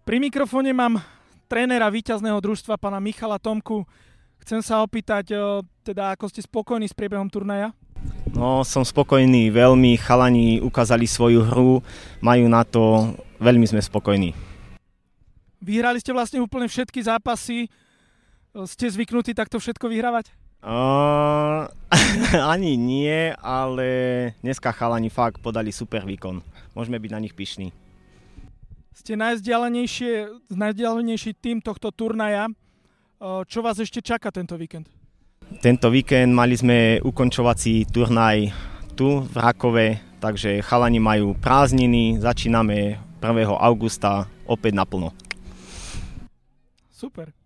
Pri mikrofóne mám trénera víťazného družstva, pána Michala Tomku. Chcem sa opýtať, teda ako ste spokojní s priebehom turnaja? No, som spokojný, veľmi chalani ukázali svoju hru, majú na to, veľmi sme spokojní. Vyhrali ste vlastne úplne všetky zápasy, ste zvyknutí takto všetko vyhrávať? Ani nie, ale dneska chalani fakt podali super výkon, môžeme byť na nich pyšní. Ste najvzdialenejší tým tohto turnaja. Čo vás ešte čaká tento víkend? Tento víkend mali sme ukončovací turnaj tu v Rakove, takže chalani majú prázdniny, začíname 1. augusta opäť naplno. Super.